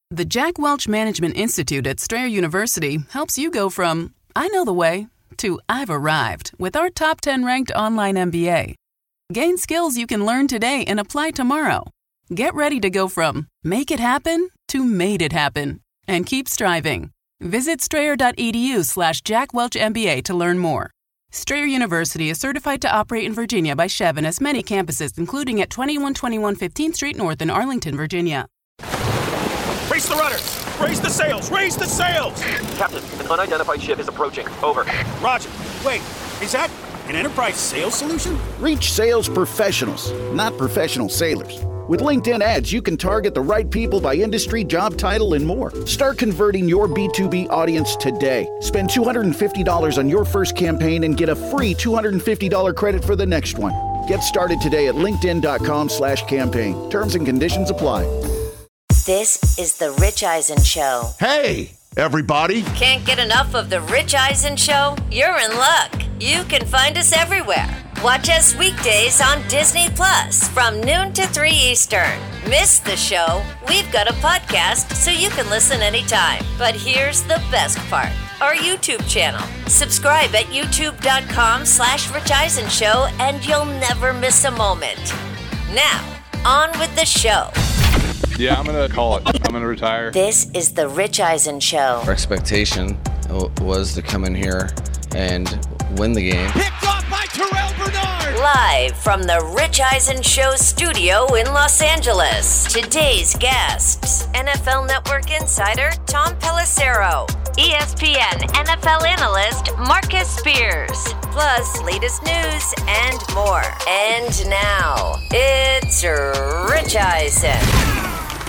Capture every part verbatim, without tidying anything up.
The Jack Welch Management Institute at Strayer University helps you go from, I know the way, to I've arrived with our top ten ranked online M B A. Gain skills you can learn today and apply tomorrow. Get ready to go from make it happen to made it happen. And keep striving. Visit strayer.edu slash Jack Welch M B A to learn more. Strayer University is certified to operate in Virginia by Chev and has many campuses, including at twenty-one twenty-one fifteenth Street North in Arlington, Virginia. Raise the rudders! Raise the sails! Raise the sails! Captain, an unidentified ship is approaching. Over. Roger. Wait, is that an enterprise sales solution? Reach sales professionals, not professional sailors. With LinkedIn ads, you can target the right people by industry, job title, and more. Start converting your B two B audience today. Spend two hundred fifty dollars on your first campaign and get a free two hundred fifty dollars credit for the next one. Get started today at linkedin.com slash campaign. Terms and conditions apply. This is The Rich Eisen Show. Hey, everybody. Can't get enough of The Rich Eisen Show? You're in luck. You can find us everywhere. Watch us weekdays on Disney Plus from noon to three Eastern. Miss the show? We've got a podcast so you can listen anytime. But here's the best part. Our YouTube channel. Subscribe at youtube.com slash Rich Eisen Show and you'll never miss a moment. Now, on with the show. Yeah, I'm going to call it. I'm going to retire. This is The Rich Eisen Show. Our expectation was to come in here and win the game. Picked off by Terrell Bernard! Live from The Rich Eisen Show studio in Los Angeles. Today's guests, N F L Network insider Tom Pelissero, E S P N N F L analyst Marcus Spears, plus latest news and more. And now, it's Rich Eisen.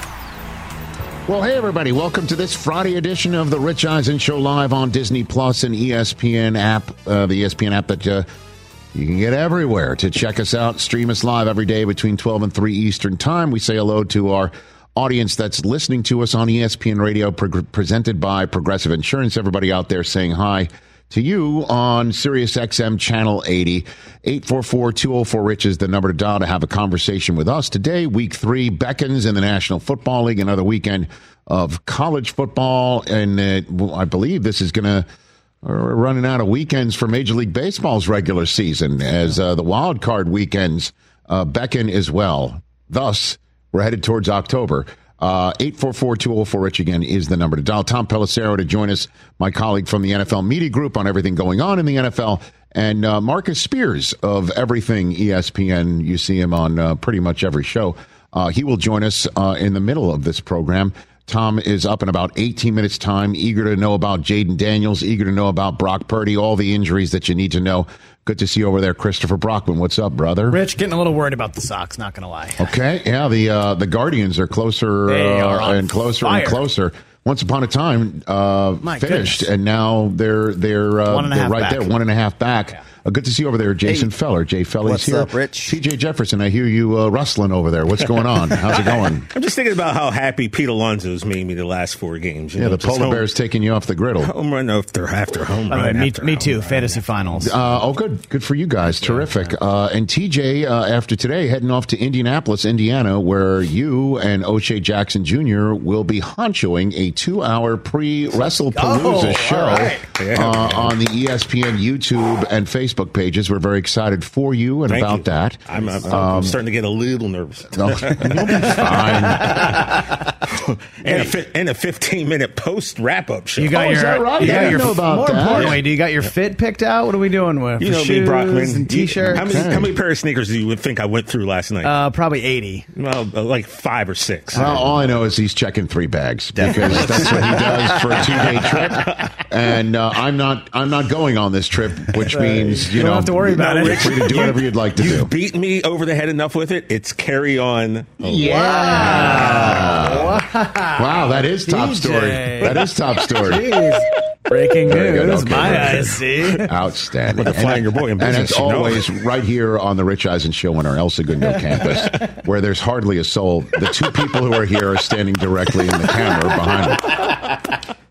Well, hey, everybody. Welcome to this Friday edition of the Rich Eisen Show live on Disney Plus and E S P N app, uh, the E S P N app that uh, you can get everywhere to check us out, stream us live every day between twelve and three Eastern Time. We say hello to our audience that's listening to us on E S P N Radio, pre- presented by Progressive Insurance. Everybody out there saying hi to you on Sirius X M Channel eighty. eight four four, two oh four, RICH is the number to dial to have a conversation with us. Today, week three, beckons in the National Football League, another weekend of college football. And uh, I believe this is going to uh, running out of weekends for Major League Baseball's regular season as uh, the wild card weekends uh, beckon as well. Thus, we're headed towards October. Uh, eight four four, two oh four, RICH again is the number to dial. Tom Pelissero to join us, my colleague from the N F L Media Group on everything going on in the N F L, and uh, Marcus Spears of everything E S P N. You see him on uh, pretty much every show. Uh, he will join us uh, in the middle of this program. Tom is up in about eighteen minutes' time, eager to know about Jaden Daniels, eager to know about Brock Purdy, all the injuries that you need to know. Good to see you over there, Christopher Brockman. What's up, brother? Rich, getting a little worried about the Sox, not going to lie. Okay, yeah, the uh, the Guardians are closer are uh, and closer fire. and closer. Once upon a time, uh, My finished, goodness. and now they're they're, uh, One and a they're half right back. there, one and a half back. Yeah. Uh, good to see you over there, Jason Hey. Feller. Jay Feller's What's here. up, Rich? T J Jefferson, I hear you uh, rustling over there. What's going on? How's it going? I'm just thinking about how happy Pete Alonso's made me the last four games. You Yeah, know, the just Polar home, Bears taking you off the griddle. home run after after home By the way, run. me, after me home too. run. Fantasy finals. Uh, oh, good. Good for you guys. Terrific. Uh, and T J, uh, after today, heading off to Indianapolis, Indiana, where you and O'Shea Jackson Junior will be honchoing a two-hour pre-WrestlePalooza Oh, show all right. Yeah. uh, on the E S P N YouTube and Facebook pages. We're very excited for you and Thank about you. that. I'm, I'm, I'm Um, starting to get a little nervous. No, you'll be fine. and, a fi- and a fifteen minute post wrap up show. You got Oh, your, is that right? You I got didn't your know about more that. importantly, Yeah. do you got your fit picked out? What are we doing with? you for know shoes me, Brockman. and You- t-shirts? How many, Okay. how many pair of sneakers do you think I went through last night? Uh, probably eighty. well, uh, like five or six. Well, all I know is he's checking three bags because that's what he does for a two-day trip. And uh, I'm not, I'm not going on this trip, which means you, You don't know, have to worry about you're it. free to do whatever you'd like to You do. beat me over the head enough with it. It's carry on. Yeah. Wow, that is top D J. story. That is top story. Jeez. Breaking Very good. news. Okay, My very good. eyes see. Outstanding. With the flying your boy in and business, it's you know. always right here on the Rich Eisen Show on our El Segundo campus, where there's hardly a soul. The two people who are here are standing directly in the camera behind them.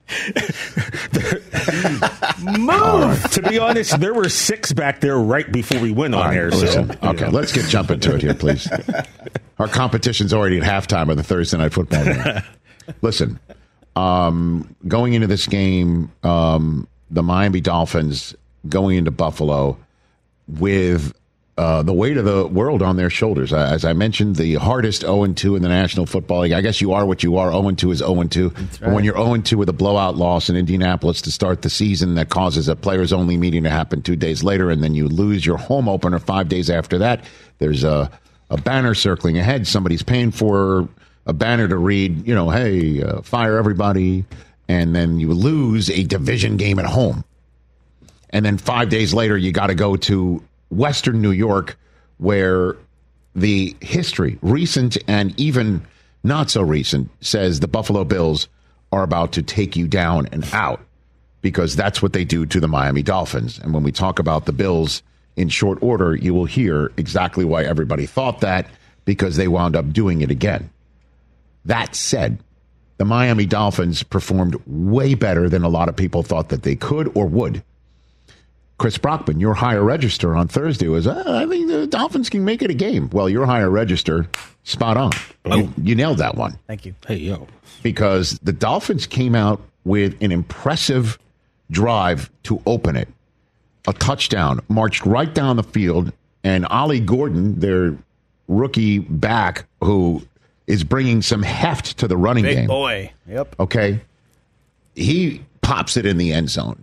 Move. To be honest, there were six back there right before we went on All right, air. listen. So, you Okay, know. let's get jumping to it here, please. Our competition's already at halftime of the Thursday Night Football game. Listen, um, going into this game, um, the Miami Dolphins going into Buffalo with uh, the weight of the world on their shoulders. Uh, as I mentioned, the hardest oh and two in the National Football League. I guess you are what you are. oh and two is oh and two. Right. But when you're oh and two with a blowout loss in Indianapolis to start the season that causes a players-only meeting to happen two days later, and then you lose your home opener five days after that, there's a, a banner circling ahead. Somebody's paying for a banner to read, you know, hey, uh, fire everybody. And then you lose a division game at home. And then five days later, you got to go to Western New York, where the history, recent and even not so recent, says the Buffalo Bills are about to take you down and out, because that's what they do to the Miami Dolphins. And when we talk about the Bills in short order, you will hear exactly why everybody thought that, because they wound up doing it again. That said, the Miami Dolphins performed way better than a lot of people thought that they could or would. Chris Brockman, your higher register on Thursday was, uh, I think the Dolphins can make it a game. Well, your higher register, spot on. Oh. You, you nailed that one. Thank you. Hey, yo. Because the Dolphins came out with an impressive drive to open it. A touchdown, marched right down the field, and Ollie Gordon, their rookie back, who is bringing some heft to the running Big game. Big boy. Yep. Okay. He pops it in the end zone.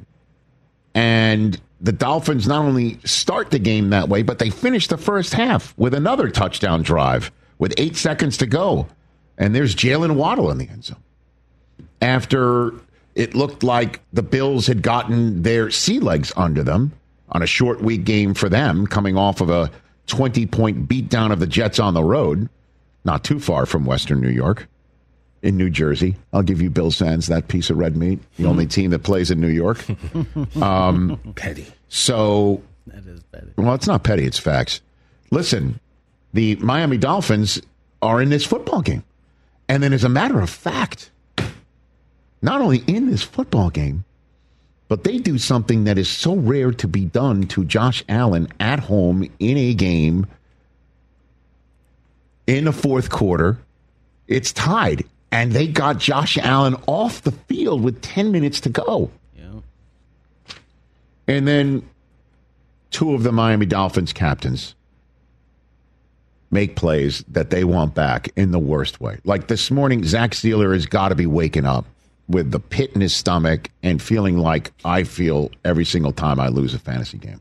And the Dolphins not only start the game that way, but they finish the first half with another touchdown drive with eight seconds to go. And there's Jalen Waddle in the end zone. After it looked like the Bills had gotten their sea legs under them on a short week game for them, coming off of a twenty-point beatdown of the Jets on the road, not too far from Western New York. In New Jersey. I'll give you Bills fans that piece of red meat. The only team that plays in New York. Um, petty. So, that is petty. Well, it's not petty. It's facts. Listen, the Miami Dolphins are in this football game. And then as a matter of fact, not only in this football game, but they do something that is so rare to be done to Josh Allen at home in a game in the fourth quarter. It's tied. And they got Josh Allen off the field with ten minutes to go. Yeah. And then two of the Miami Dolphins captains make plays that they want back in the worst way. Like this morning, Zach Sealer has got to be waking up with the pit in his stomach and feeling like I feel every single time I lose a fantasy game.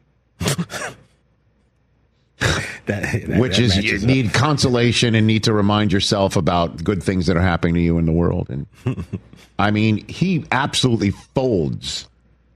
That, that, Which that is you need consolation and need to remind yourself about good things that are happening to you in the world. And I mean, he absolutely folds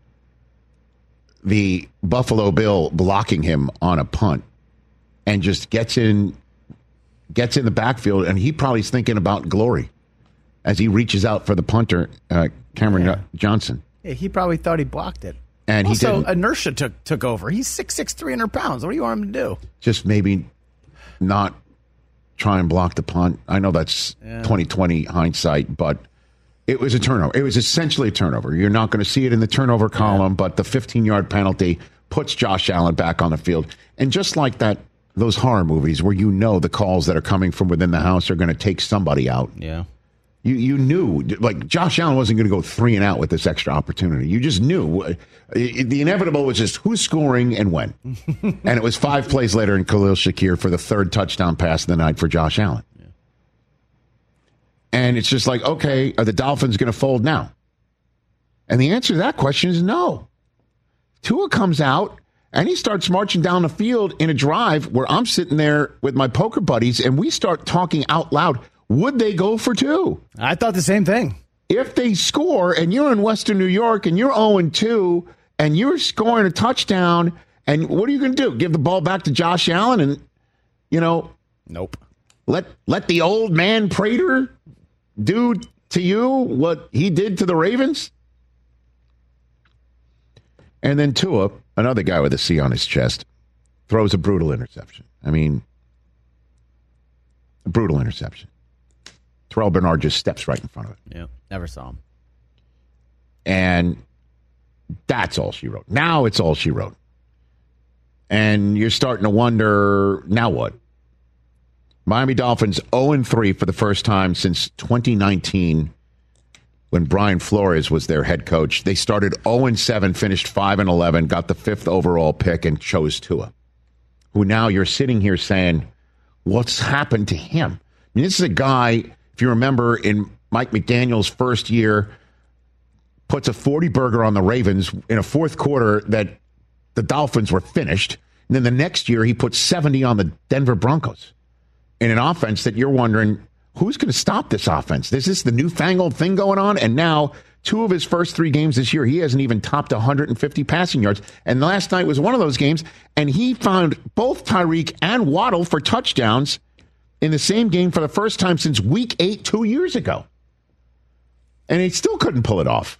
the Buffalo Bill blocking him on a punt and just gets in, gets in the backfield. And he probably is thinking about glory as he reaches out for the punter, uh, Cameron yeah. Johnson. Yeah, he probably thought he blocked it. And he also, didn't. inertia took took over. He's six six, three hundred pounds. What do you want him to do? Just maybe not try and block the punt. I know that's yeah. twenty twenty hindsight, but it was a turnover. It was essentially a turnover. You're not going to see it in the turnover column, yeah. but the fifteen-yard penalty puts Josh Allen back on the field. And just like that, those horror movies where you know the calls that are coming from within the house are going to take somebody out. Yeah. You you knew, like, Josh Allen wasn't going to go three and out with this extra opportunity. You just knew. The inevitable was just who's scoring and when. And it was five plays later in Khalil Shakir for the third touchdown pass of the night for Josh Allen. Yeah. And it's just like, okay, are the Dolphins going to fold now? And the answer to that question is no. Tua comes out and he starts marching down the field in a drive where I'm sitting there with my poker buddies and we start talking out loud. Would they go for two? I thought the same thing. If they score and you're in Western New York and you're oh and two and you're scoring a touchdown, and what are you going to do? Give the ball back to Josh Allen and, you know. Nope. Let let the old man Prater do to you what he did to the Ravens? And then Tua, another guy with a C on his chest, throws a brutal interception. I mean, a brutal interception. Terrell Bernard just steps right in front of it. Yeah, never saw him. And that's all she wrote. Now it's all she wrote. And you're starting to wonder, now what? Miami Dolphins oh and three for the first time since twenty nineteen when Brian Flores was their head coach. They started oh and seven, finished five and eleven, got the fifth overall pick, and chose Tua, who now you're sitting here saying, what's happened to him? I mean, this is a guy, if you remember, in Mike McDaniel's first year, puts a forty burger on the Ravens in a fourth quarter that the Dolphins were finished. And then the next year, he puts seventy on the Denver Broncos in an offense that you're wondering, who's going to stop this offense? This is the newfangled thing going on. And now, two of his first three games this year, he hasn't even topped one hundred fifty passing yards. And last night was one of those games, and he found both Tyreek and Waddle for touchdowns in the same game for the first time since week eight, two years ago. And he still couldn't pull it off.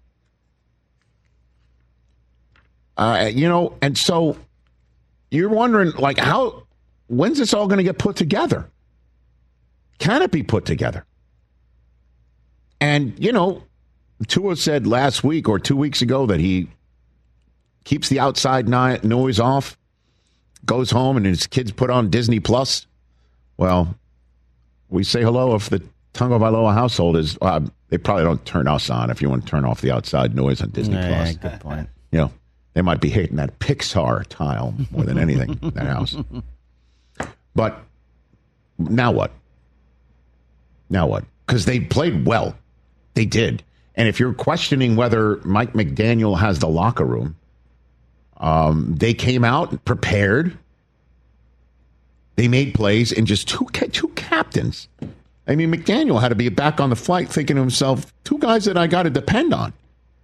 Uh, you know, and so you're wondering, like, how, when's this all going to get put together? Can it be put together? And, you know, Tua said last week or two weeks ago that he keeps the outside noise off, goes home, and his kids put on Disney Plus. Well, we say hello if the Tagovailoa household is, uh, they probably don't turn us on if you want to turn off the outside noise on Disney yeah, Plus. Yeah, good point. You know, they might be hitting that Pixar tile more than anything in that house. But now what? Now what? Because they played well. They did. And if you're questioning whether Mike McDaniel has the locker room, um, they came out prepared. They made plays, and just two two captains. I mean, McDaniel had to be back on the flight thinking to himself, two guys that I got to depend on.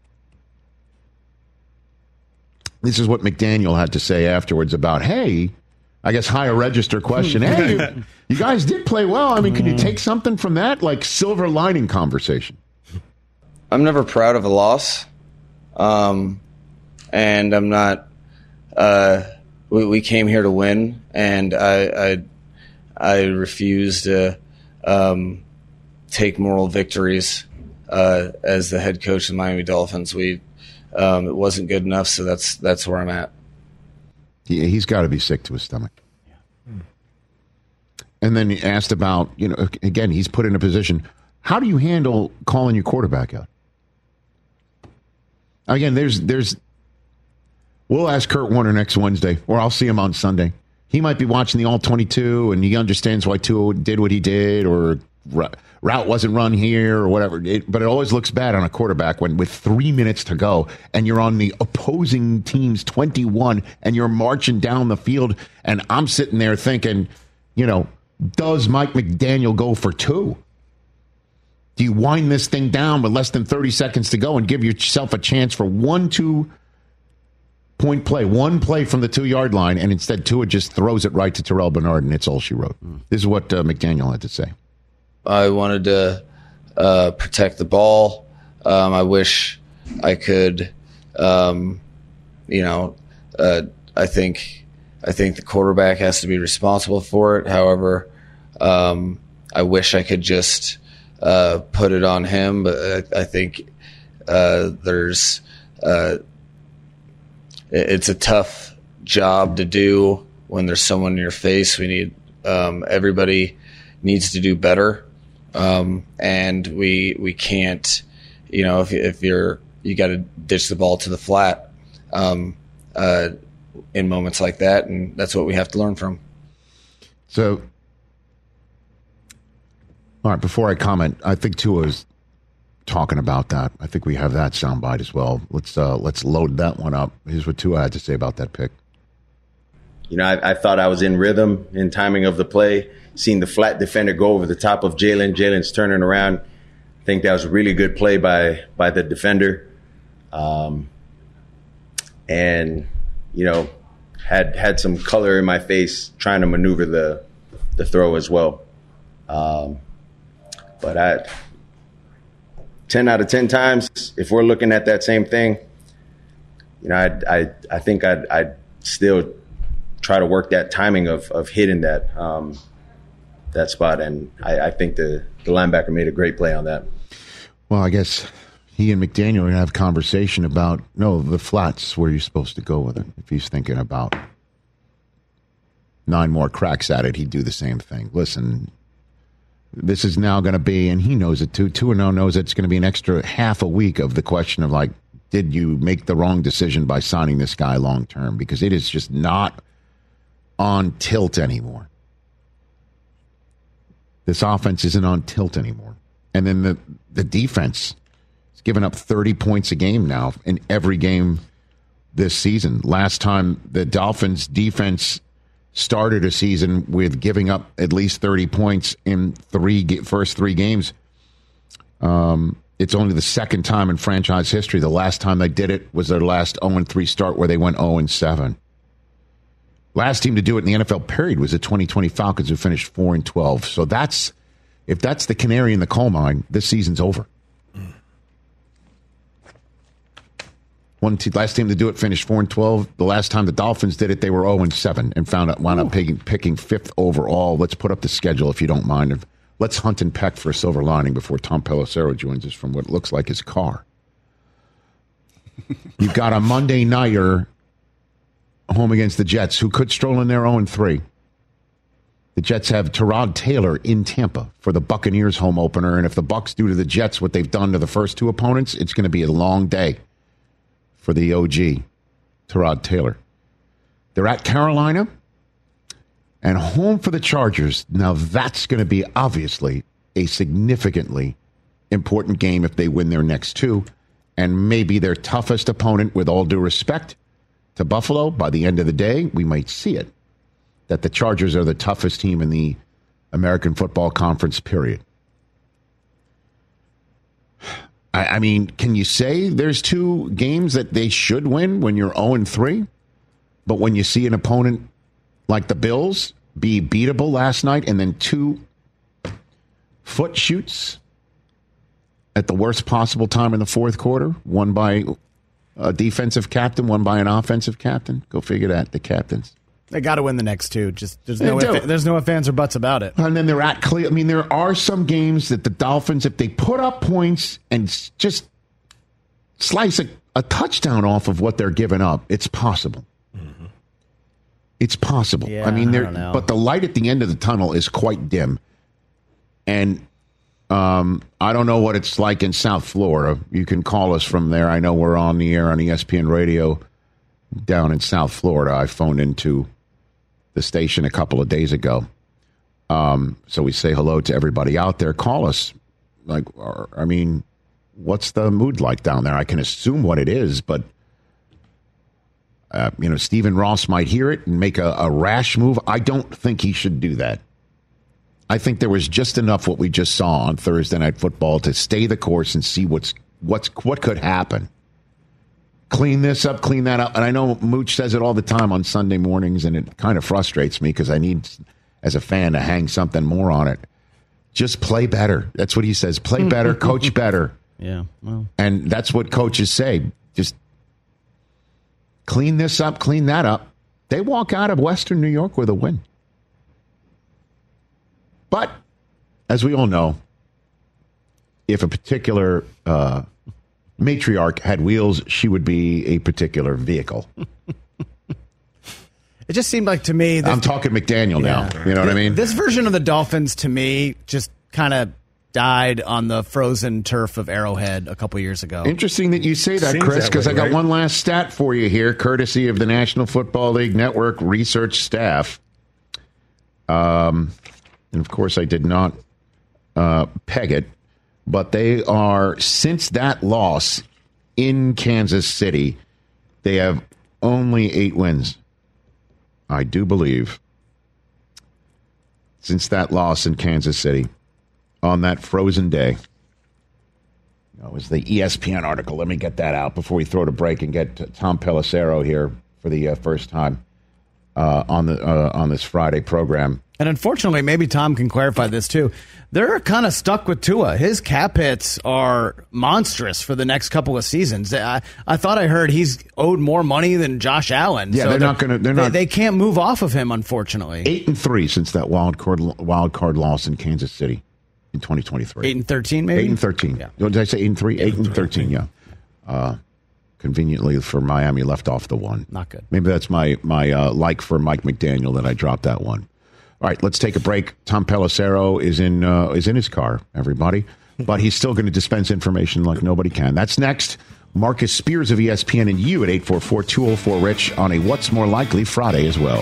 This is what McDaniel had to say afterwards about, hey, I guess higher register question. Hey, you, you guys did play well. I mean, can you take something from that? Like silver lining conversation. I'm never proud of a loss. Um, and I'm not, uh, we, we came here to win, and I, I, I refuse to, um, take moral victories, uh, as the head coach of the Miami Dolphins. We, um, it wasn't good enough. So that's, that's where I'm at. Yeah, he's got to be sick to his stomach. And then he asked about, you know, again, he's put in a position. How do you handle calling your quarterback out? Again, there's, there's, we'll ask Kurt Warner next Wednesday, or I'll see him on Sunday. He might be watching the All twenty-two, and he understands why Tua did what he did, or route wasn't run here, or whatever. It, but it always looks bad on a quarterback when with three minutes to go, and you're on the opposing team's twenty-one, and you're marching down the field, and I'm sitting there thinking, you know, does Mike McDaniel go for two? Do you wind this thing down with less than thirty seconds to go and give yourself a chance for one, two point play, one play from the two-yard line, and instead Tua just throws it right to Terrell Bernard, and it's all she wrote? Mm. This is what uh, McDaniel had to say. I wanted to uh, protect the ball. Um, I wish I could, um, you know, uh, I think I think the quarterback has to be responsible for it. However, um, I wish I could just uh, put it on him. But I, I think uh, there's uh, it's a tough job to do when there's someone in your face. We need um, everybody needs to do better. Um, and we we can't, you know, if if you're you got to ditch the ball to the flat um, uh, in moments like that, and that's what we have to learn from. So, all right. Before I comment, I think Tua's talking about that. I think we have that soundbite as well. Let's uh, let's load that one up. Here's what Tua had to say about that pick. You know, I, I thought I was in rhythm in timing of the play. Seeing the flat defender go over the top of Jalen. Jalen's turning around. I think that was a really good play by by the defender. Um, and, you know, had had some color in my face trying to maneuver the the throw as well. Um, but I, ten out of ten times, if we're looking at that same thing, you know, I I I think I'd, I'd still try to work that timing of of hitting that. Um, that spot, and I, I think the, the linebacker made a great play on that. Well, I guess he and McDaniel are going to have a conversation about, no, the flats where you're supposed to go with it. If he's thinking about nine more cracks at it, he'd do the same thing. Listen, this is now going to be, and he knows it too, two and oh knows it's going to be an extra half a week of the question of, like, did you make the wrong decision by signing this guy long term? Because it is just not on tilt anymore. This offense isn't on tilt anymore. And then the, the defense is giving up thirty points a game now in every game this season. Last time the Dolphins defense started a season with giving up at least thirty points in three first three games. Um, it's only the second time in franchise history. The last time they did it was their last oh and three start where they went oh and seven. Last team to do it in the N F L period was the twenty twenty Falcons, who finished four and twelve. So that's, if that's the canary in the coal mine, this season's over. One te- last team to do it finished four and twelve. The last time the Dolphins did it, they were oh and seven and found out, wound up picking, picking fifth overall. Let's put up the schedule if you don't mind. Let's hunt and peck for a silver lining before Tom Pelissero joins us from what looks like his car. You've got a Monday nighter home against the Jets, who could stroll in there oh and three. The Jets have Tyrod Taylor in Tampa for the Buccaneers home opener, and if the Bucs do to the Jets what they've done to the first two opponents, it's going to be a long day for the O G, Tyrod Taylor. They're at Carolina and home for the Chargers. Now, that's going to be obviously a significantly important game if they win their next two, and maybe their toughest opponent, with all due respect to Buffalo. By the end of the day, we might see it, that the Chargers are the toughest team in the American Football Conference, period. I, I mean, can you say there's two games that they should win when you're oh and three? But when you see an opponent like the Bills be beatable last night, and then two foot shoots at the worst possible time in the fourth quarter, one by a defensive captain, one by an offensive captain. Go figure that, the captains. They got to win the next two. Just there's no if, there's no ifs, ands, or buts about it. And then they're at Cle- I mean, there are some games that the Dolphins, if they put up points and just slice a, a touchdown off of what they're giving up, it's possible. Mm-hmm. It's possible. Yeah, I mean, I don't know. But the light at the end of the tunnel is quite dim. And um, I don't know what it's like in South Florida. You can call us from there. I know we're on the air on E S P N Radio down in South Florida. I phoned into the station a couple of days ago. Um, so we say hello to everybody out there. Call us. Like, or, I mean, what's the mood like down there? I can assume what it is, but uh, you know, Stephen Ross might hear it and make a, a rash move. I don't think he should do that. I think there was just enough what we just saw on Thursday Night Football to stay the course and see what's what's what could happen. Clean this up, clean that up. And I know Mooch says it all the time on Sunday mornings, and it kind of frustrates me because I need, as a fan, to hang something more on it. Just play better. That's what he says. Play better, coach better. Yeah. Well. And that's what coaches say. Just clean this up, clean that up. They walk out of Western New York with a win. But, as we all know, if a particular uh, matriarch had wheels, she would be a particular vehicle. It just seemed like to me... I'm talking McDaniel yeah. now. You know what I mean? This version of the Dolphins, to me, just kind of died on the frozen turf of Arrowhead a couple years ago. Interesting that you say that, Seems Chris, because I got right? one last stat for you here, courtesy of the National Football League Network research staff. Um... And, of course, I did not uh, peg it, but they are, since that loss in Kansas City, they have only eight wins, I do believe, since that loss in Kansas City on that frozen day. That was the E S P N article. Let me get that out before we throw to break and get Tom Pelissero here for the uh, first time uh, on the uh, on this Friday program. And unfortunately, maybe Tom can clarify this too. They're kind of stuck with Tua. His cap hits are monstrous for the next couple of seasons. I, I thought I heard he's owed more money than Josh Allen. Yeah, so they're, they're not going to. They're they, not. They can't move off of him, unfortunately. Eight and three since that wild card wild card loss in Kansas City in twenty twenty-three. Eight and thirteen, maybe. Eight and thirteen. Yeah. Did I say eight and three? Eight, eight and thirteen. Yeah. Uh, conveniently for Miami, left off the one. Not good. Maybe that's my my uh, like for Mike McDaniel that I dropped that one. All right, let's take a break. Tom Pelissero is in uh, is in his car, everybody, but he's still going to dispense information like nobody can. That's next. Marcus Spears of E S P N and you at eight four four, two oh four, RICH on a What's More Likely Friday as well.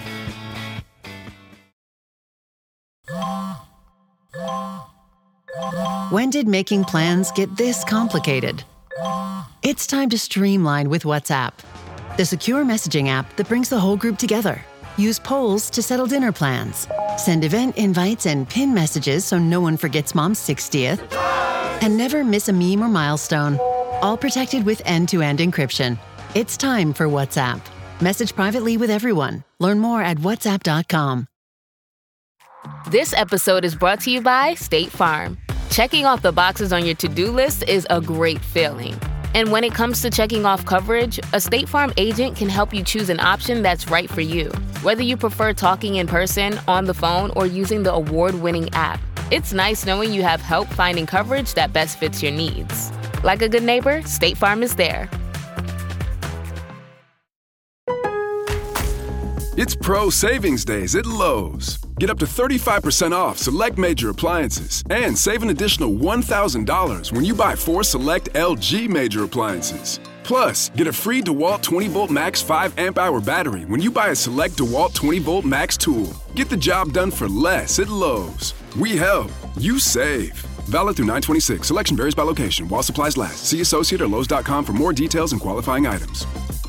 When did making plans get this complicated? It's time to streamline with WhatsApp, the secure messaging app that brings the whole group together. Use polls to settle dinner plans. Send event invites and pin messages so no one forgets mom's sixtieth. And never miss a meme or milestone. All protected with end-to-end encryption. It's time for WhatsApp. Message privately with everyone. Learn more at whatsapp dot com. This episode is brought to you by State Farm. Checking off the boxes on your to-do list is a great feeling. And when it comes to checking off coverage, a State Farm agent can help you choose an option that's right for you. Whether you prefer talking in person, on the phone, or using the award-winning app, it's nice knowing you have help finding coverage that best fits your needs. Like a good neighbor, State Farm is there. It's Pro Savings Days at Lowe's. Get up to thirty-five percent off select major appliances and save an additional one thousand dollars when you buy four select L G major appliances. Plus, get a free DeWalt twenty volt max five amp hour battery when you buy a select DeWalt twenty volt max tool. Get the job done for less at Lowe's. We help, you save. Valid through nine twenty-six. Selection varies by location. While supplies last. See associate or lowes dot com for more details and qualifying items.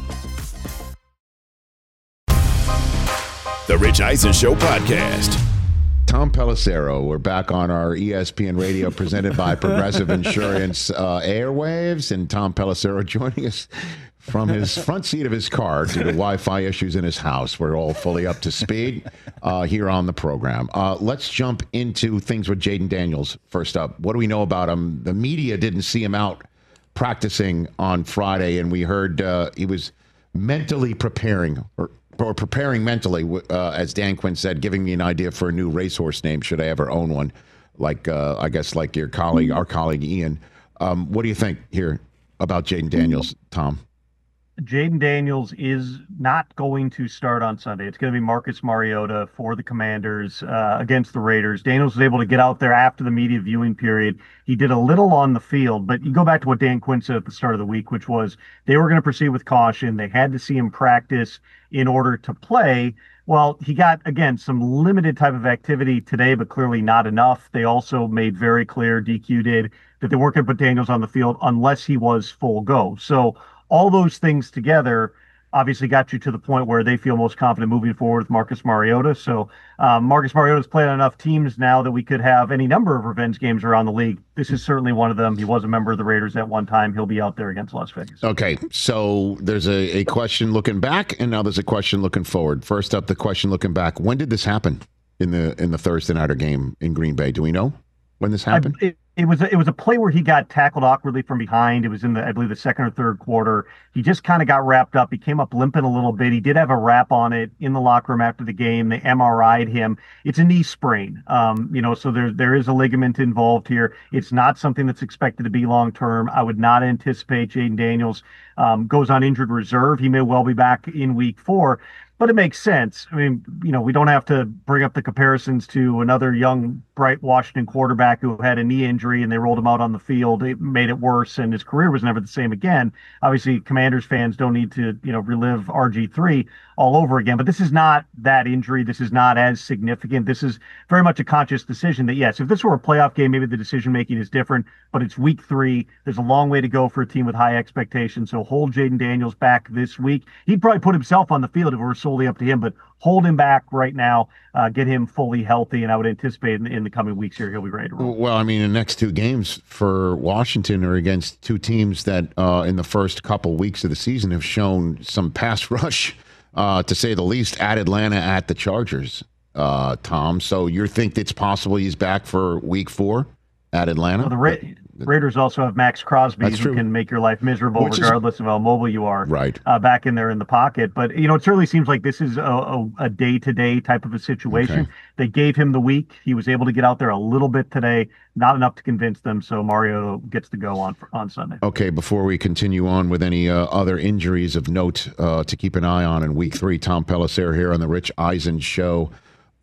The Rich Eisen Show podcast. Tom Pelissero, we're back on our E S P N Radio presented by Progressive Insurance uh, Airwaves, and Tom Pelissero joining us from his front seat of his car due to Wi-Fi issues in his house. We're all fully up to speed uh, here on the program. Uh, let's jump into things with Jayden Daniels first up. What do we know about him? The media didn't see him out practicing on Friday, and we heard uh, he was mentally preparing or or preparing mentally, uh, as Dan Quinn said, giving me an idea for a new racehorse name should I ever own one, like uh, I guess like your colleague, our colleague Ian. Um, what do you think here about Jayden Daniels, Tom? Jayden Daniels is not going to start on Sunday. It's going to be Marcus Mariota for the Commanders uh, against the Raiders. Daniels was able to get out there after the media viewing period. He did a little on the field, but you go back to what Dan Quinn said at the start of the week, which was they were going to proceed with caution. They had to see him practice in order to play. Well, he got, again, some limited type of activity today, but clearly not enough. They also made very clear, D Q did, that they weren't going to put Daniels on the field unless he was full go. So all those things together obviously got you to the point where they feel most confident moving forward with Marcus Mariota. So um, Marcus Mariota's played on enough teams now that we could have any number of revenge games around the league. This is certainly one of them. He was a member of the Raiders at one time. He'll be out there against Las Vegas. Okay, so there's a, a question looking back, and now there's a question looking forward. First up, the question looking back. When did this happen in the in the Thursday nighter game in Green Bay? Do we know when this happened? I, it, It was a, it was a play where he got tackled awkwardly from behind. It was in the I believe the second or third quarter. He just kind of got wrapped up. He came up limping a little bit. He did have a wrap on it in the locker room after the game. They M R I'd him. It's a knee sprain, um, you know, so there there is a ligament involved here. It's not something that's expected to be long term. I would not anticipate Jayden Daniels um, goes on injured reserve. He may well be back in week four. But it makes sense. I mean, you know, we don't have to bring up the comparisons to another young, bright Washington quarterback who had a knee injury and they rolled him out on the field. It made it worse, and his career was never the same again. Obviously, Commanders fans don't need to, you know, relive R G three all over again. But this is not that injury. This is not as significant. This is very much a conscious decision that, yes, if this were a playoff game, maybe the decision-making is different. But it's week three. There's a long way to go for a team with high expectations. So hold Jayden Daniels back this week. He'd probably put himself on the field if it were solely up to him, but hold him back right now, uh, get him fully healthy, and I would anticipate in, in the coming weeks here he'll be ready to roll. Well, I mean, the next two games for Washington are against two teams that uh, in the first couple weeks of the season have shown some pass rush, uh, to say the least, at Atlanta, at the Chargers, uh, Tom. So you think it's possible he's back for week four at Atlanta? Well, the Ra- Raiders also have Max Crosby, That's who true. can make your life miserable Which regardless is, of how mobile you are. Right. Uh, back in there in the pocket. But, you know, it certainly seems like this is a, a, a day-to-day type of a situation. Okay. They gave him the week. He was able to get out there a little bit today, not enough to convince them. So Mario gets to go on on Sunday. Okay, before we continue on with any uh, other injuries of note uh, to keep an eye on in week three, Tom Pelissero here on the Rich Eisen Show.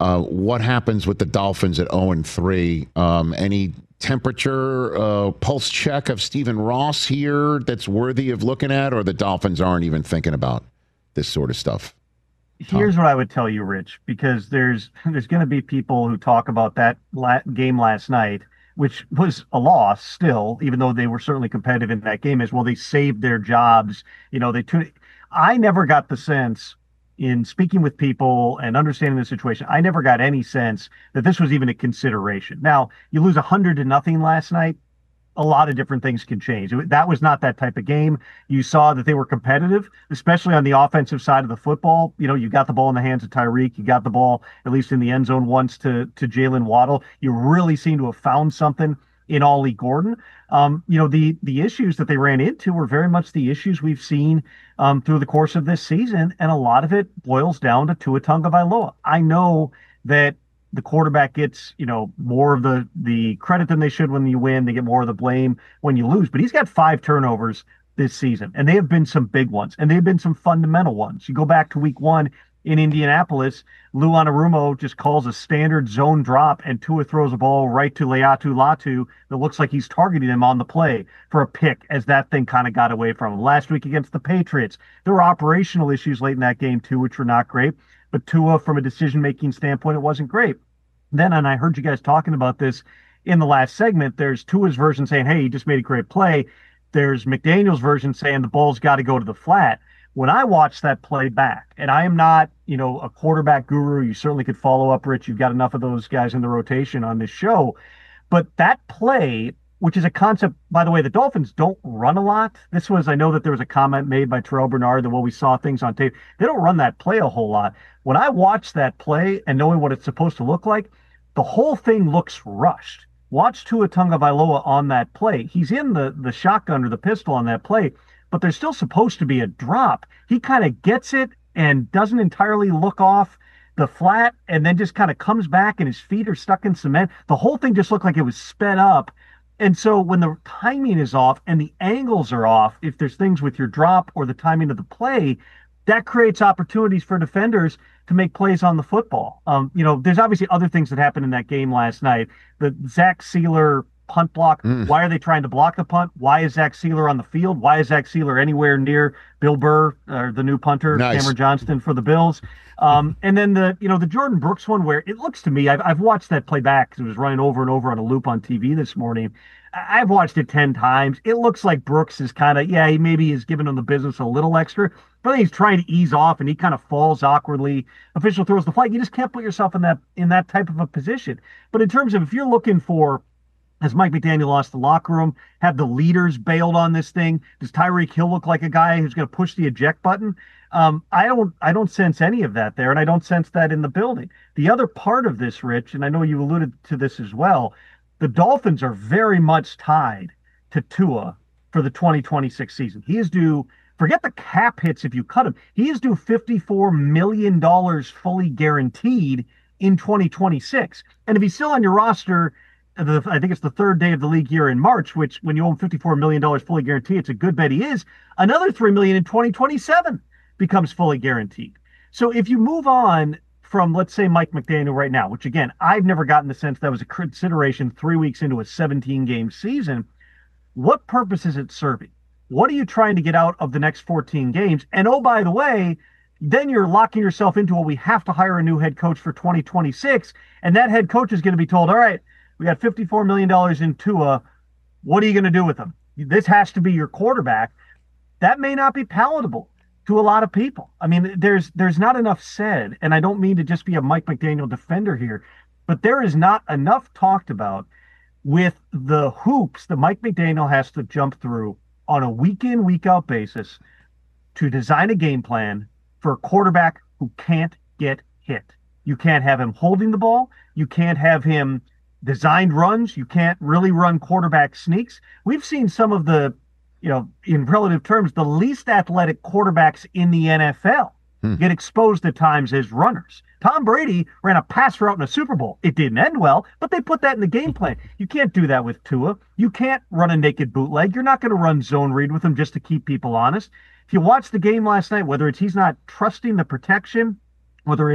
Uh, what happens with the Dolphins at oh and three? Um, any temperature, uh, pulse check of Stephen Ross here that's worthy of looking at, or the Dolphins aren't even thinking about this sort of stuff? Here's what I would tell you, Rich, because there's there's going to be people who talk about that la- game last night, which was a loss still, even though they were certainly competitive in that game, as well. They saved their jobs. You know, they. T- I never got the sense in speaking with people and understanding the situation, I never got any sense that this was even a consideration. Now, you lose a hundred to nothing last night. A lot of different things can change. That was not that type of game. You saw that they were competitive, especially on the offensive side of the football. You know, you got the ball in the hands of Tyreek. You got the ball, at least in the end zone once, to, to Jalen Waddle. You really seem to have found something in Ollie Gordon. Um, you know, the the issues that they ran into were very much the issues we've seen um, through the course of this season, and a lot of it boils down to Tua Tagovailoa. I know that the quarterback gets, you know, more of the the credit than they should when you win. They get more of the blame when you lose. But he's got five turnovers this season, and they have been some big ones, and they have been some fundamental ones. You go back to week one in Indianapolis, Lou Anarumo just calls a standard zone drop, and Tua throws a ball right to Leatu Latu that looks like he's targeting him on the play for a pick as that thing kind of got away from him. Last week against the Patriots, there were operational issues late in that game too, which were not great. But Tua, from a decision-making standpoint, it wasn't great. Then, and I heard you guys talking about this in the last segment, there's Tua's version saying, hey, he just made a great play. There's McDaniel's version saying the ball's got to go to the flat. When I watched that play back, and I am not, you know, a quarterback guru, you certainly could follow up, Rich. You've got enough of those guys in the rotation on this show. But that play, which is a concept, by the way, the Dolphins don't run a lot. This was, I know that there was a comment made by Terrell Bernard that, well, we saw things on tape. They don't run that play a whole lot. When I watched that play and knowing what it's supposed to look like, the whole thing looks rushed. Watch Tua Tagovailoa on that play. He's in the, the shotgun or the pistol on that play, but there's still supposed to be a drop. He kind of gets it and doesn't entirely look off the flat and then just kind of comes back and his feet are stuck in cement. The whole thing just looked like it was sped up. And so when the timing is off and the angles are off, if there's things with your drop or the timing of the play, that creates opportunities for defenders to make plays on the football. Um, you know, there's obviously other things that happened in that game last night. The Zach Sealer punt block. Mm. Why are they trying to block the punt? Why is Zach Sealer on the field? Why is Zach Sealer anywhere near Bill Burr, or the new punter, nice. Cameron Johnston for the Bills? Um, and then the, you know, the Jordan Brooks one, where it looks to me, I've, I've watched that play back because it was running over and over on a loop on T V this morning. I've watched it ten times. It looks like Brooks is kind of, yeah, he maybe is giving him the business a little extra, but then he's trying to ease off and he kind of falls awkwardly. Official throws the flag. You just can't put yourself in that in that type of a position. But in terms of if you're looking for, has Mike McDaniel lost the locker room? Have the leaders bailed on this thing? Does Tyreek Hill look like a guy who's going to push the eject button? Um, I don't I don't sense any of that there, and I don't sense that in the building. The other part of this, Rich, and I know you alluded to this as well, the Dolphins are very much tied to Tua for the twenty twenty-six season. He is due, forget the cap hits if you cut him, he is due fifty-four million dollars fully guaranteed in twenty twenty-six. And if he's still on your roster, the, I think it's the third day of the league year in March, which when you own fifty-four million dollars fully guaranteed, it's a good bet he is. Another three million dollars in twenty twenty-seven becomes fully guaranteed. So if you move on from, let's say, Mike McDaniel right now, which again, I've never gotten the sense that was a consideration three weeks into a seventeen game season, what purpose is it serving? What are you trying to get out of the next fourteen games? And oh, by the way, then you're locking yourself into, well, we have to hire a new head coach for twenty twenty-six. And that head coach is going to be told, all right, we got fifty-four million dollars in Tua. What are you going to do with him? This has to be your quarterback. That may not be palatable to a lot of people. I mean, there's there's not enough said, and I don't mean to just be a Mike McDaniel defender here, but there is not enough talked about with the hoops that Mike McDaniel has to jump through on a week-in, week-out basis to design a game plan for a quarterback who can't get hit. You can't have him holding the ball. You can't have him designed runs. You can't really run quarterback sneaks. We've seen some of the, you know, in relative terms, the least athletic quarterbacks in the N F L hmm. get exposed at times as runners. Tom Brady ran a pass route in a Super Bowl. It didn't end well, but they put that in the game plan. You can't do that with Tua. You can't run a naked bootleg. You're not going to run zone read with him just to keep people honest. If you watch the game last night, whether it's he's not trusting the protection, whether it's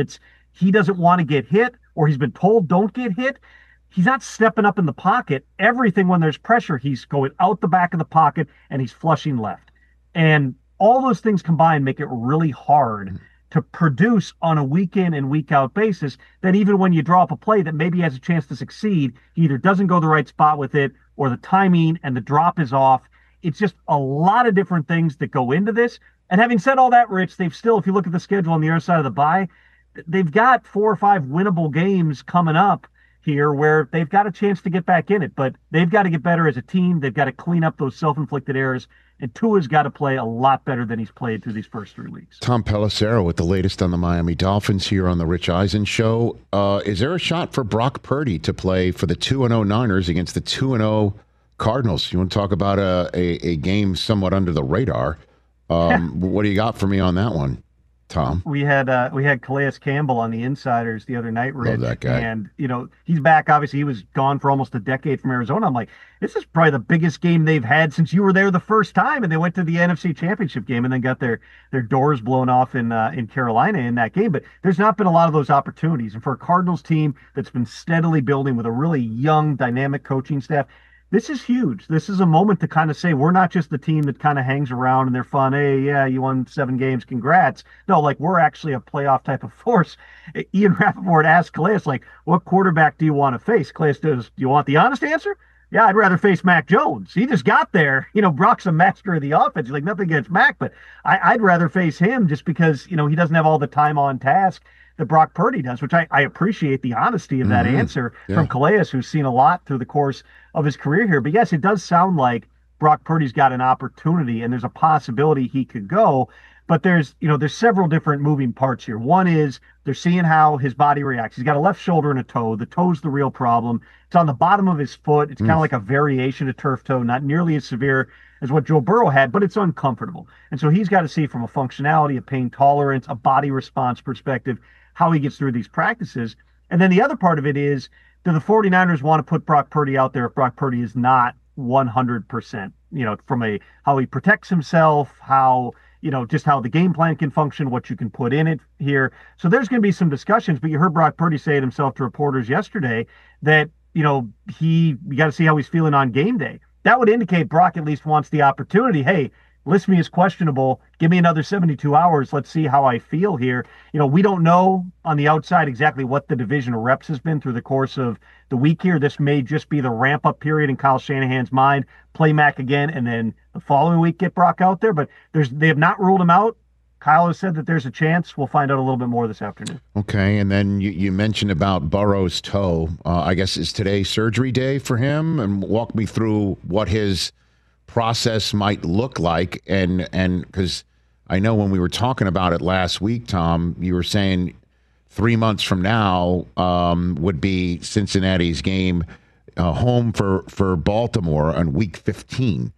he doesn't want to get hit or he's been told don't get hit, he's not stepping up in the pocket. Everything when there's pressure, he's going out the back of the pocket and he's flushing left. And all those things combined make it really hard to produce on a week in and week out basis, that even when you draw up a play that maybe has a chance to succeed, he either doesn't go the right spot with it or the timing and the drop is off. It's just a lot of different things that go into this. And having said all that, Rich, they've still, if you look at the schedule on the other side of the bye, they've got four or five winnable games coming up here where they've got a chance to get back in it, but they've got to get better as a team. They've got to clean up those self-inflicted errors, and Tua's got to play a lot better than he's played through these first three weeks. Tom Pelissero with the latest on the Miami Dolphins here on the Rich Eisen Show. Uh, is there a shot for Brock Purdy to play for the two and oh Niners against the two and oh Cardinals? You want to talk about a, a, a game somewhat under the radar? Um, what do you got for me on that one, Tom? We had uh, we had Calais Campbell on the Insiders the other night, Rich. Love that guy. And, you know, he's back. Obviously, he was gone for almost a decade from Arizona. I'm like, this is probably the biggest game they've had since you were there the first time. And they went to the N F C Championship game and then got their their doors blown off in uh, in Carolina in that game. But there's not been a lot of those opportunities. And for a Cardinals team that's been steadily building with a really young, dynamic coaching staff, this is huge. This is a moment to kind of say, we're not just the team that kind of hangs around and they're fun. Hey, yeah, you won seven games. Congrats. No, like, we're actually a playoff type of force. Ian Rappaport asked Calais, like, what quarterback do you want to face? Calais does, do you want the honest answer? Yeah, I'd rather face Mac Jones. He just got there. You know, Brock's a master of the offense. He's like, nothing against Mac, but I, I'd rather face him just because, you know, he doesn't have all the time on task that Brock Purdy does, which I, I appreciate the honesty of that mm-hmm. answer yeah. from Calais, who's seen a lot through the course of his career here. But yes, it does sound like Brock Purdy's got an opportunity and there's a possibility he could go. But there's, you know, there's several different moving parts here. One is they're seeing how his body reacts. He's got a left shoulder and a toe. The toe's the real problem. It's on the bottom of his foot. It's mm. kind of like a variation of turf toe, not nearly as severe as what Joe Burrow had, but it's uncomfortable. And so he's got to see from a functionality, a pain tolerance, a body response perspective, how he gets through these practices. And then the other part of it is, do the 49ers want to put Brock Purdy out there if Brock Purdy is not one hundred percent, you know, from a how he protects himself, how, you know, just how the game plan can function, what you can put in it here. So there's going to be some discussions, but you heard Brock Purdy say it himself to reporters yesterday that, you know, he, you got to see how he's feeling on game day. That would indicate Brock at least wants the opportunity. Hey, list me as questionable. Give me another seventy-two hours. Let's see how I feel here. You know, we don't know on the outside exactly what the division of reps has been through the course of the week here. This may just be the ramp-up period in Kyle Shanahan's mind. Play Mac again, and then the following week get Brock out there. But there's they have not ruled him out. Kyle has said that there's a chance. We'll find out a little bit more this afternoon. Okay, and then you, you mentioned about Burrow's toe. Uh, I guess is today surgery day for him? And walk me through what his process might look like, and and because I know when we were talking about it last week, Tom, you were saying three months from now um, would be Cincinnati's game uh, home for for Baltimore on week fifteen.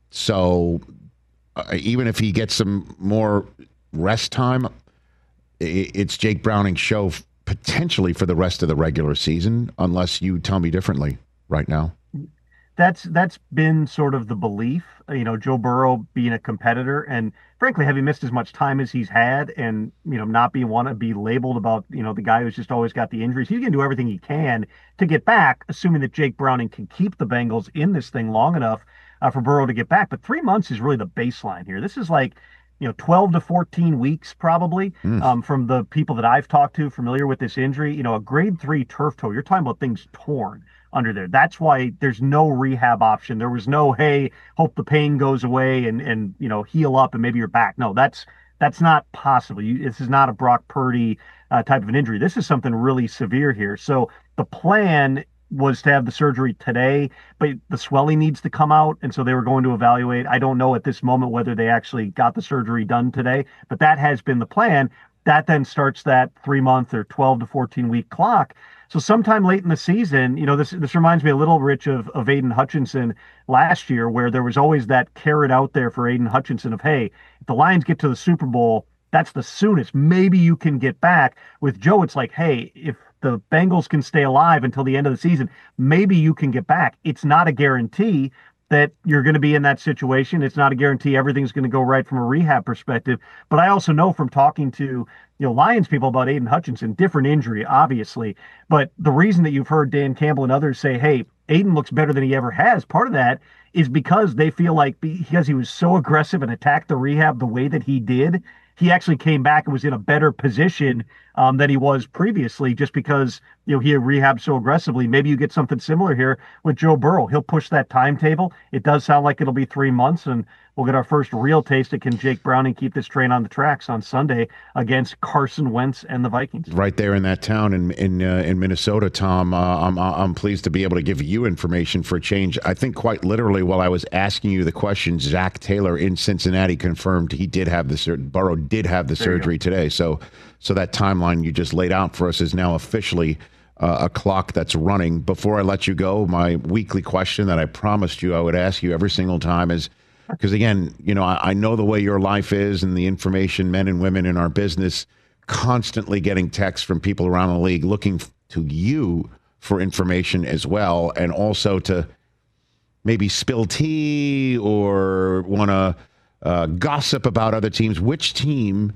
So uh, even if he gets some more rest time, it, it's Jake Browning's show f- potentially for the rest of the regular season, unless you tell me differently right now. That's that's been sort of the belief, you know, Joe Burrow being a competitor and frankly, having missed as much time as he's had and, you know, not being want to be labeled about, you know, the guy who's just always got the injuries. He's going to do everything he can to get back, assuming that Jake Browning can keep the Bengals in this thing long enough uh, for Burrow to get back. But three months is really the baseline here. This is like, you know, twelve to fourteen weeks probably mm. um, from the people that I've talked to familiar with this injury. You know, a grade three turf toe, you're talking about things torn under there. That's why there's no rehab option. There was no, hey, hope the pain goes away and, and you know, heal up and maybe you're back. No, that's that's not possible. You, this is not a Brock Purdy uh, type of an injury. This is something really severe here. So the plan was to have the surgery today, but the swelling needs to come out. And so they were going to evaluate. I don't know at this moment whether they actually got the surgery done today, but that has been the plan. That then starts that three month or twelve to fourteen week clock. So sometime late in the season, you know, this this reminds me a little, Rich, of, of Aiden Hutchinson last year, where there was always that carrot out there for Aiden Hutchinson of, hey, if the Lions get to the Super Bowl, that's the soonest. Maybe you can get back. With Joe, it's like, hey, if the Bengals can stay alive until the end of the season, maybe you can get back. It's not a guarantee. that you're going to be in that situation. It's not a guarantee everything's going to go right from a rehab perspective. But I also know from talking to, you know, Lions people about Aiden Hutchinson, different injury, obviously. But the reason that you've heard Dan Campbell and others say, hey, Aiden looks better than he ever has, part of that is because they feel like because he was so aggressive and attacked the rehab the way that he did, he actually came back and was in a better position um, than he was previously just because, you know, he had rehabbed so aggressively. Maybe you get something similar here with Joe Burrow. He'll push that timetable. It does sound like it'll be three months, and we'll get our first real taste of can Jake Browning keep this train on the tracks on Sunday against Carson Wentz and the Vikings. Right there in that town in in uh, in Minnesota, Tom. Uh, I'm I'm pleased to be able to give you information for a change. I think quite literally while I was asking you the question, Zach Taylor in Cincinnati confirmed he did have the sur- Burrow did have the there surgery today. So so that timeline you just laid out for us is now officially uh, a clock that's running. Before I let you go, my weekly question that I promised you I would ask you every single time is, because again, you know, I, I know the way your life is and the information men and women in our business constantly getting texts from people around the league looking to you for information as well, and also to maybe spill tea or want to uh, gossip about other teams. Which team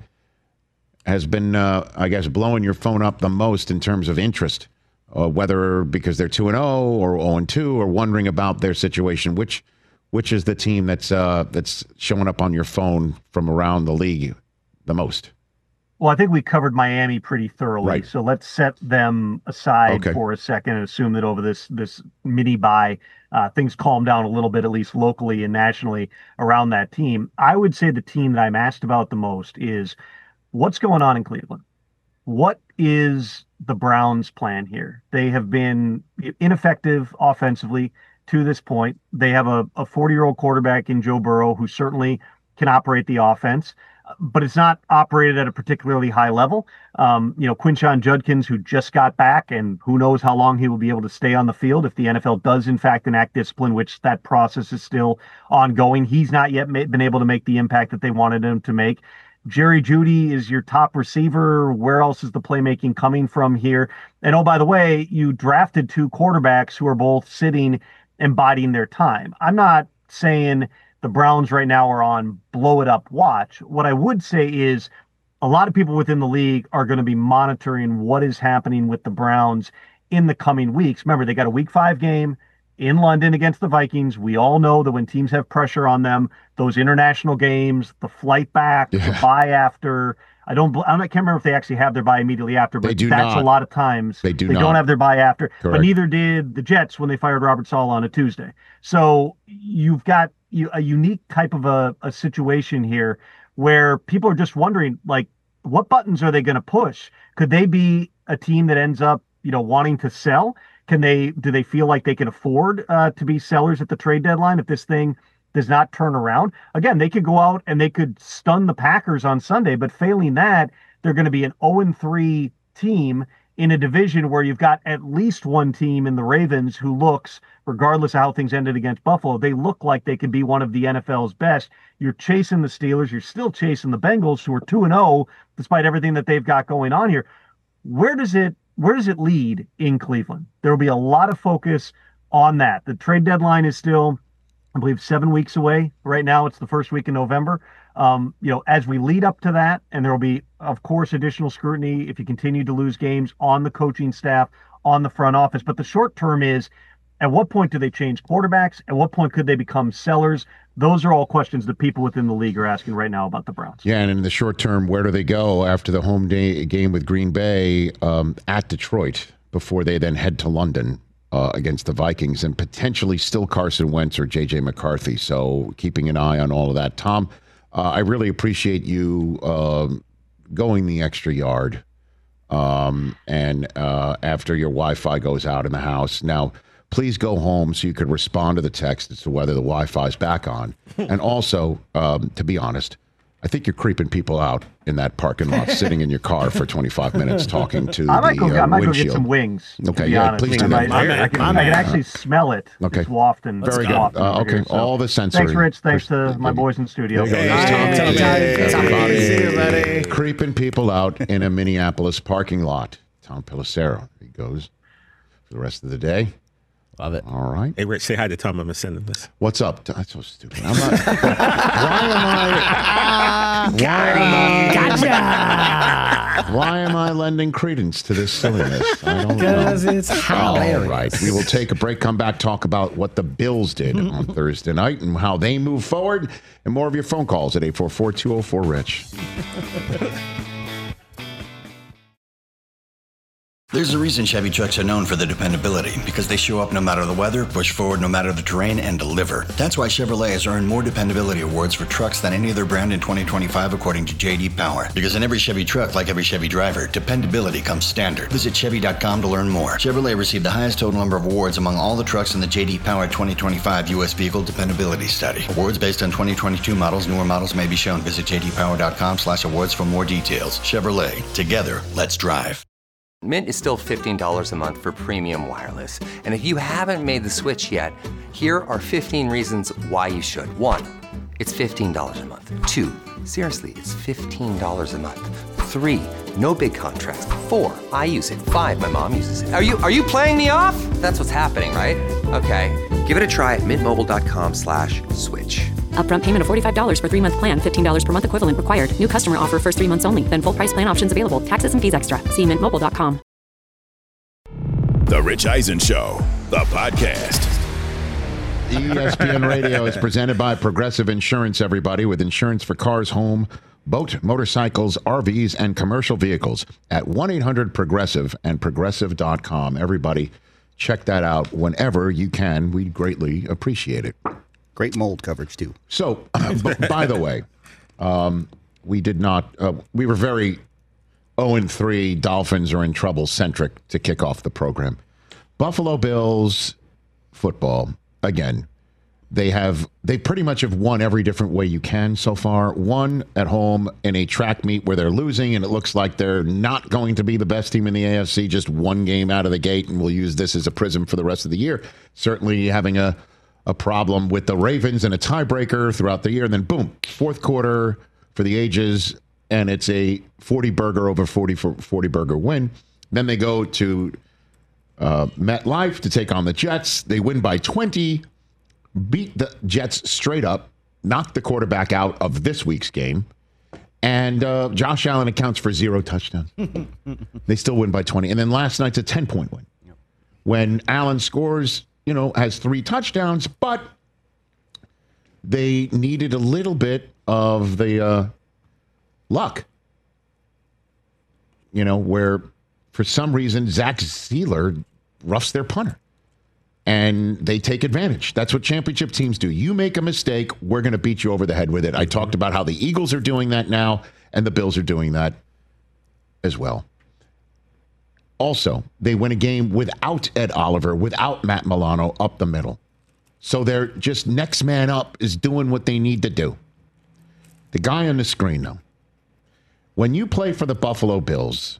has been, uh, I guess, blowing your phone up the most in terms of interest, uh, whether because they're two and oh or oh and two or wondering about their situation? Which Which is the team that's uh, that's showing up on your phone from around the league the most? Well, I think we covered Miami pretty thoroughly, right. So let's set them aside okay. for a second and assume that over this this mini bye, uh, things calm down a little bit, at least locally and nationally around that team. I would say the team that I'm asked about the most is what's going on in Cleveland. What is the Browns' plan here? They have been ineffective offensively to this point. They have a forty-year-old quarterback in Joe Burrow who certainly can operate the offense, but it's not operated at a particularly high level. Um, you know, Quinshon Judkins, who just got back, and who knows how long he will be able to stay on the field if the N F L does, in fact, enact discipline, which that process is still ongoing. He's not yet ma- been able to make the impact that they wanted him to make. Jerry Jeudy is your top receiver. Where else is the playmaking coming from here? And oh, by the way, you drafted two quarterbacks who are both sitting embodying their time. I'm not saying the Browns right now are on blow it up watch. What I would say is a lot of people within the league are going to be monitoring what is happening with the Browns in the coming weeks. Remember, they got a week five game in London against the Vikings. We all know that when teams have pressure on them, those international games, the flight back, yeah. the bye after, I don't, I can't remember if they actually have their bye immediately after, but they do that's not. a lot of times. They do They not. don't have their bye after, Correct. But neither did the Jets when they fired Robert Saleh on a Tuesday. So you've got a unique type of a, a situation here where people are just wondering, like, what buttons are they going to push? Could they be a team that ends up, you know, wanting to sell? Can they, do they feel like they can afford uh, to be sellers at the trade deadline if this thing does not turn around? Again, they could go out and they could stun the Packers on Sunday, but failing that, they're going to be an oh and three team in a division where you've got at least one team in the Ravens who looks, regardless of how things ended against Buffalo, they look like they could be one of the N F L's best. You're chasing the Steelers. You're still chasing the Bengals, who are two and oh, despite everything that they've got going on here. Where does it, where does it lead in Cleveland? There will be a lot of focus on that. The trade deadline is still, I believe, seven weeks away. Right now, it's the first week in November. Um, you know, as we lead up to that, and there will be, of course, additional scrutiny if you continue to lose games on the coaching staff, on the front office. But the short term is, at what point do they change quarterbacks? At what point could they become sellers? Those are all questions that people within the league are asking right now about the Browns. Yeah, and in the short term, where do they go after the home day game with Green Bay um, at Detroit before they then head to London uh, against the Vikings and potentially still Carson Wentz or J J McCarthy? So keeping an eye on all of that. Tom, uh, I really appreciate you uh, going the extra yard um, and uh, after your Wi-Fi goes out in the house. Now, please go home so you could respond to the text as to whether the Wi-Fi is back on. And also, um, to be honest, I think you're creeping people out in that parking lot, sitting in your car for twenty-five minutes talking to I might the go, uh, I might windshield. go get some wings. Okay, to be yeah, honest. please I do might- that. I, I, can, I can actually smell it. Okay. It's wafting. Very it's good. wafting Uh, over okay, here, so. all the sensory. Thanks, Rich. Thanks to my boys in studio. There you go. There's Tom. Hey, everybody. Creeping people out in a Minneapolis parking lot. Tom Pelissero. He goes for the rest of the day. Love it. All right. Hey, Rich, say hi to Tom. I'm going to send him this. What's up? That's so stupid. I'm not. Why am I? Why am I? Gotcha. Why am I lending credence to this silliness? I don't know. Because it's hilarious. All right. We will take a break, come back, talk about what the Bills did on Thursday night and how they move forward, and more of your phone calls at eight four four, two oh four, RICH. There's a reason Chevy trucks are known for their dependability, because they show up no matter the weather, push forward no matter the terrain, and deliver. That's why Chevrolet has earned more dependability awards for trucks than any other brand in twenty twenty-five, according to J D Power. Because in every Chevy truck, like every Chevy driver, dependability comes standard. Visit Chevy dot com to learn more. Chevrolet received the highest total number of awards among all the trucks in the J D Power twenty twenty-five U S Vehicle Dependability Study. Awards based on twenty twenty-two models. Newer models may be shown. Visit J D power dot com slash awards for more details. Chevrolet. Together, let's drive. Mint is still fifteen dollars a month for premium wireless. And if you haven't made the switch yet, here are fifteen reasons why you should. One, it's fifteen dollars a month. Two, seriously, it's fifteen dollars a month. Three, no big contracts. Four, I use it. Five, my mom uses it. Are you are you playing me off? That's what's happening, right? Okay, give it a try at mintmobile.com slash switch. Upfront payment of forty-five dollars for three-month plan, fifteen dollars per month equivalent required. New customer offer first three months only. Then full price plan options available. Taxes and fees extra. See mint mobile dot com. The Rich Eisen Show, the podcast. E S P N Radio is presented by Progressive Insurance, everybody, with insurance for cars, home, boat, motorcycles, R Vs, and commercial vehicles at one eight hundred progressive and progressive dot com. Everybody, check that out whenever you can. We'd greatly appreciate it. Great mold coverage, too. So, uh, b- by the way, um, we did not, uh, we were very oh and three, Dolphins are in trouble centric to kick off the program. Buffalo Bills football, again, they have, they pretty much have won every different way you can so far. One at home in a track meet where they're losing, and it looks like they're not going to be the best team in the A F C, just one game out of the gate, and we'll use this as a prism for the rest of the year. Certainly having a a problem with the Ravens and a tiebreaker throughout the year. And then, boom, fourth quarter for the ages, and it's a forty burger over forty forty burger win. Then they go to uh, MetLife to take on the Jets. They win by twenty, beat the Jets straight up, knock the quarterback out of this week's game. And uh, Josh Allen accounts for zero touchdowns. They still win by twenty. And then last night's a ten-point win. Yep. When Allen scores, you know, has three touchdowns, but they needed a little bit of the uh, luck. You know, where for some reason Zach Sealer roughs their punter. And they take advantage. That's what championship teams do. You make a mistake, we're going to beat you over the head with it. I talked about how the Eagles are doing that now, and the Bills are doing that as well. Also, they win a game without Ed Oliver, without Matt Milano up the middle. So they're just next man up is doing what they need to do. The guy on the screen, though, when you play for the Buffalo Bills,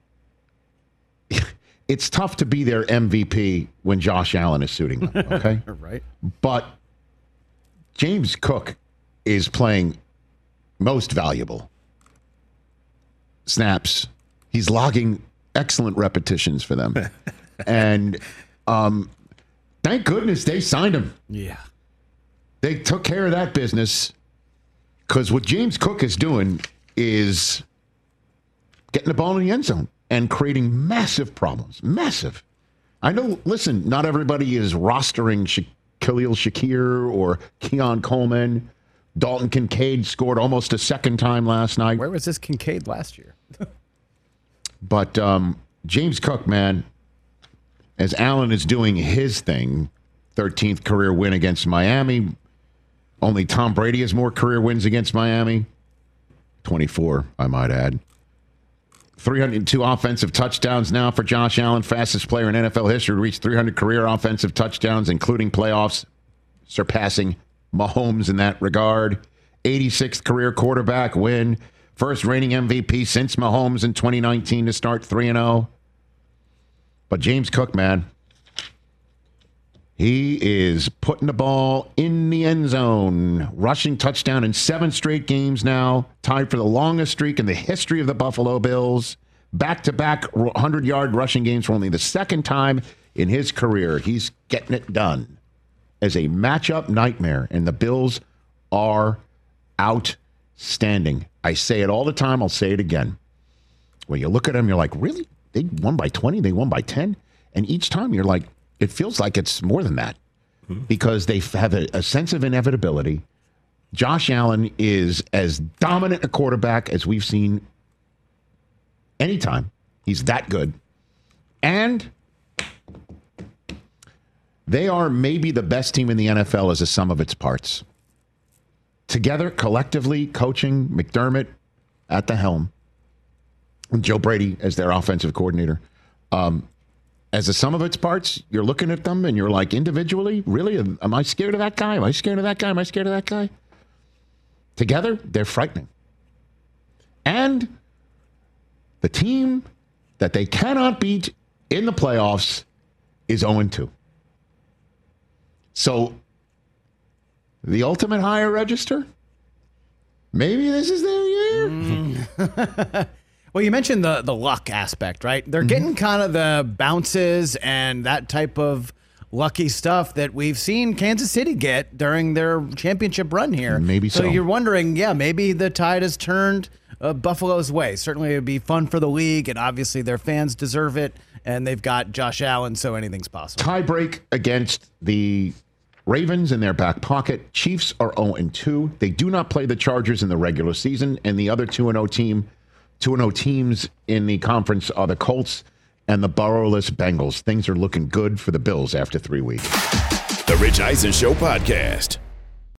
it's tough to be their M V P when Josh Allen is suiting them, okay? Right. But James Cook is playing most valuable snaps. He's logging excellent repetitions for them. And um, thank goodness they signed him. Yeah. They took care of that business, because what James Cook is doing is getting the ball in the end zone and creating massive problems. Massive. I know, listen, not everybody is rostering Sha- Khalil Shakir or Keon Coleman. Dalton Kincaid scored almost a second time last night. Where was this Kincaid last year? But um, James Cook, man, as Allen is doing his thing, thirteenth career win against Miami. Only Tom Brady has more career wins against Miami. twenty-four, I might add. three hundred two offensive touchdowns now for Josh Allen, fastest player in N F L history to reach three hundred career offensive touchdowns, including playoffs, surpassing Mahomes in that regard. eighty-sixth career quarterback win. First reigning M V P since Mahomes in twenty nineteen to start three and oh. But James Cook, man, he is putting the ball in the end zone. Rushing touchdown in seven straight games now. Tied for the longest streak in the history of the Buffalo Bills. Back-to-back hundred-yard rushing games for only the second time in his career, he's getting it done as a matchup nightmare, and the Bills are outstanding. I say it all the time. I'll say it again. When you look at them, you're like, really? They won by twenty? They won by ten? And each time you're like, it feels like it's more than that mm-hmm. because they have a, a sense of inevitability. Josh Allen is as dominant a quarterback as we've seen anytime. He's that good. And they are maybe the best team in the N F L as a sum of its parts. Together, collectively, coaching, McDermott at the helm, and Joe Brady as their offensive coordinator. Um, as a sum of its parts, you're looking at them and you're like, individually, really? Am, am I scared of that guy? Am I scared of that guy? Am I scared of that guy? Together, they're frightening. And the team that they cannot beat in the playoffs is oh and two. So, the ultimate higher register? Maybe this is their year? Mm. Well, you mentioned the, the luck aspect, right? They're mm-hmm. getting kind of the bounces and that type of lucky stuff that we've seen Kansas City get during their championship run here. Maybe so. So you're wondering, yeah, maybe the tide has turned uh, Buffalo's way. Certainly it would be fun for the league, and obviously their fans deserve it, and they've got Josh Allen, so anything's possible. Tie break against the Ravens in their back pocket. Chiefs are oh and two. They do not play the Chargers in the regular season, and the other two and oh team, two and oh teams in the conference are the Colts and the Burrowless Bengals. Things are looking good for the Bills after three weeks. The Rich Eisen Show podcast.